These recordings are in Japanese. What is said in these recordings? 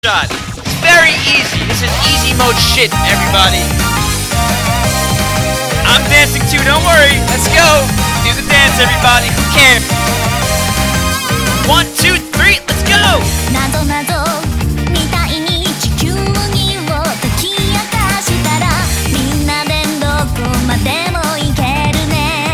shot. It's very easy. This is easy mode shit, everybody. I'm dancing too, don't worry. Let's go. Do the dance, everybody. Who cares? 1, 2, 3, let's go! なぞなぞみたいに地球儀を解き明かしたらみんなでどこまでも行けるね。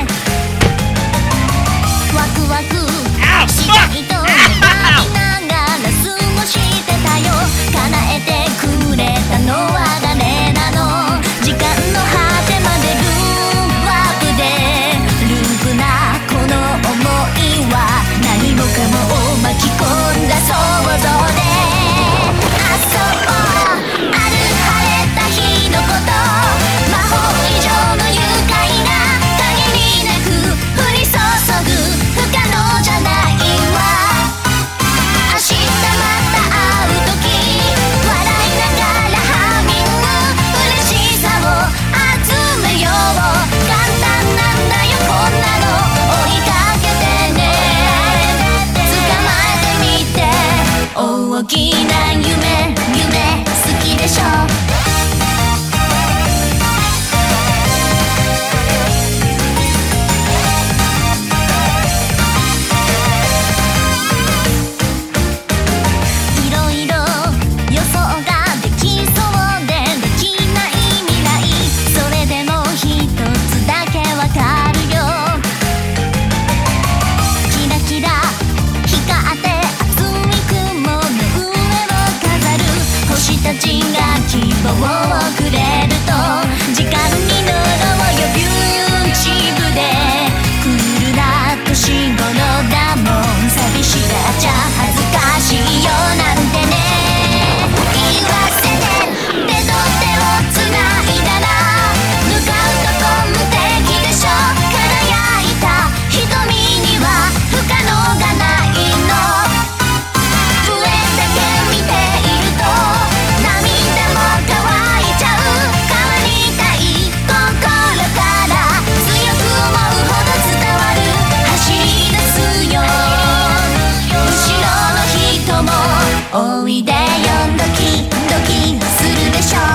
ワクワクしたいと願いながら過ごしてたよ。叶えてくれたのは誰なの。時間の果てまでループアップでループなこの想いは何もかも巻き込んだ想像で遊ぼう。ある晴れた日のこと魔法以上の愉快な限りなく降り注ぐ不可能じゃないわ。明日また会う時笑いながらハミング嬉しさを集めよう。簡単なんだよこんなの追いかけてね。捕まえてみて大きな夢好きでしょ。いろいろ予想ができそうでできない未来。それでも一つだけわかるよ。キラキラ光って熱い雲の上を飾る星たちが希望をくれると時間に乗ろうよビューチブでクールな年頃だもん。寂しがっちゃ恥ずかしいよなんてね言わせて手と手をつないだら向かうとこ無敵でしょ。輝いた瞳には不可能がないの。上だけ見ていると涙も乾いちゃう。変わりたい心から強く思うほど伝わる走り出すよ。後ろの人もおいでよドキドキするでしょ。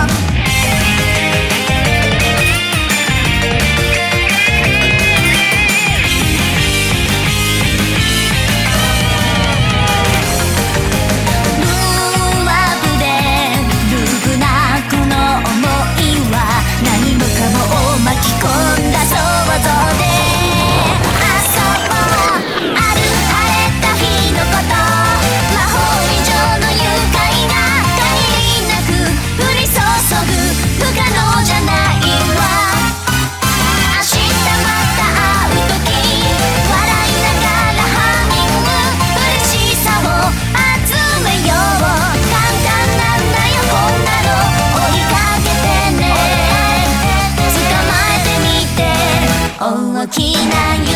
ルーアップでループなこの想いは何もかもを巻き込んだ想像で遊ぼう。ある晴れた日のこと魔法以上の愉快な限りなく降り注ぐ不可能じゃないわ。明日また会う時笑いながらハミング嬉しさを集めよう。簡単なんだよこんなの追いかけてね。捕まえてみて大きな夢